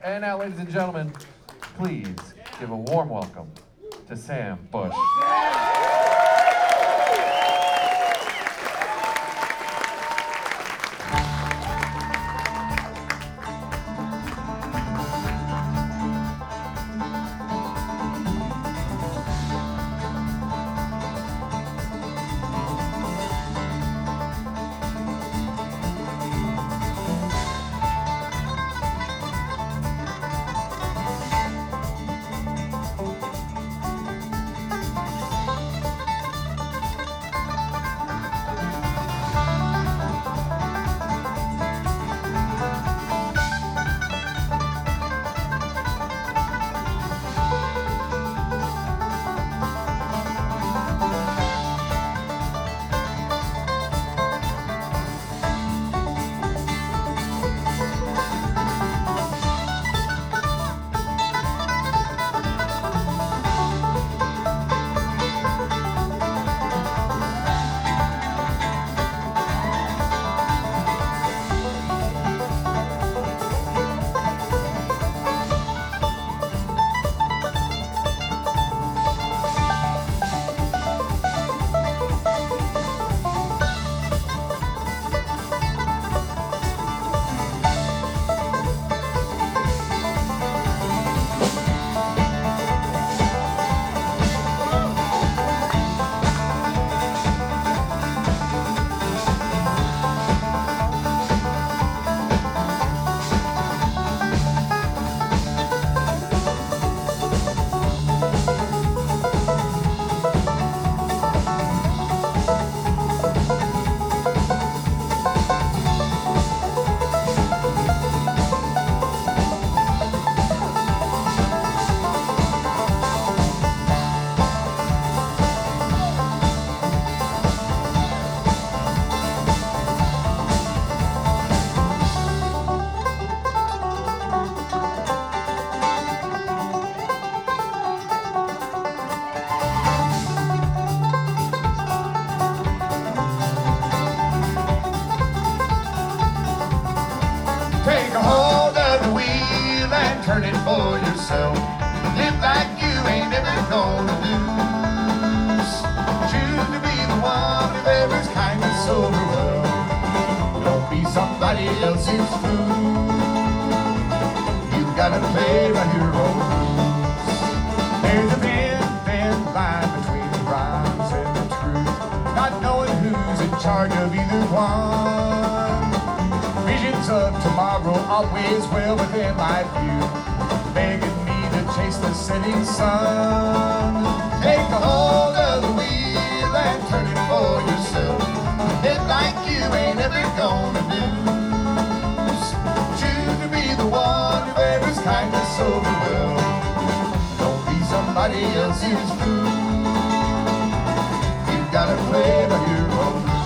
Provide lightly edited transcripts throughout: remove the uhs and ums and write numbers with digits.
And now, ladies and gentlemen, please give a warm welcome to Sam Bush. Take a hold of the wheel and turn it for yourself. Live like you ain't ever gonna lose. Choose to be the one who bears kindness over well. Don't be somebody else's fool. You've gotta play by your own rules. There's a thin line between the rhymes and the truth, not knowing who's in charge of either one. Visions of tomorrow always well within my view, begging me to chase the setting sun. Take a hold of the wheel and turn it for yourself. Live like you ain't ever gonna lose. Choose to be the one who bears kindness over well. Don't be somebody else's fool. You've gotta play by your own rules.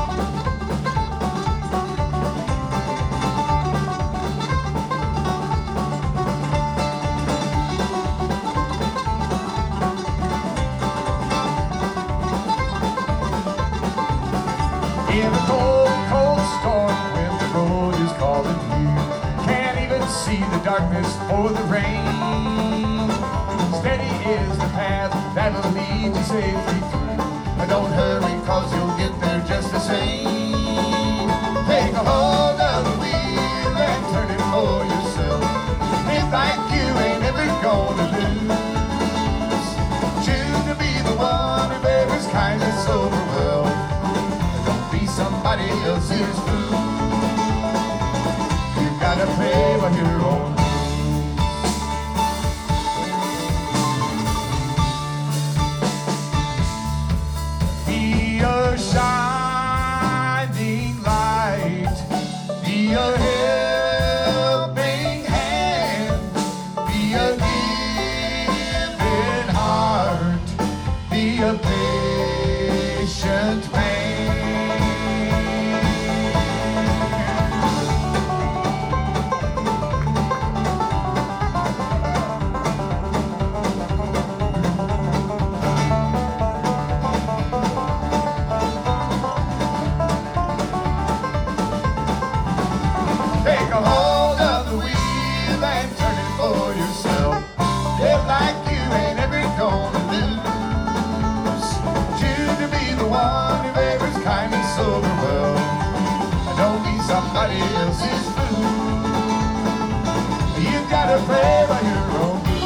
In a cold, cold storm when the road is calling you, can't even see the darkness or the rain. Steady is the path that'll lead you safely through. Don't hurry, cause you'll get there just the same. Take a hold of the wheel and turn it for yourself. Live like you ain't ever gonna lose. Choose to be the one who bears kindness over well. Somebody else's fool. You've gotta play by your own rules. Be a shining light, be a helping hand, be a giving heart, be a patient man. for yourself. Live like you ain't ever gonna lose. Choose to be the one who favors kindness over wealth. Don't be somebody else's fool. You gotta play by your own rules.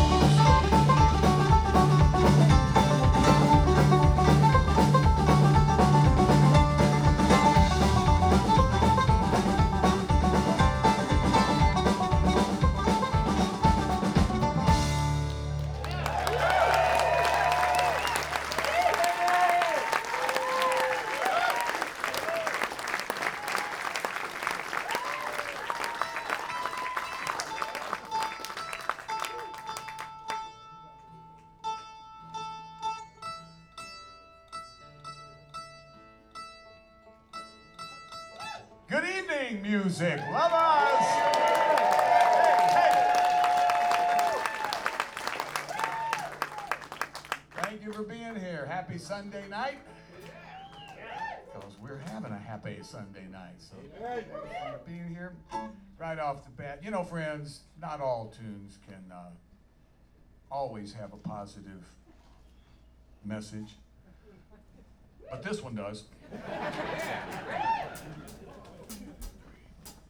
Good evening, music lovers. Hey. Thank you for being here. Happy Sunday night. Because we're having a happy Sunday night. So thank you for being here. Right off the bat, you know, friends, not all tunes can always have a positive message, but this one does.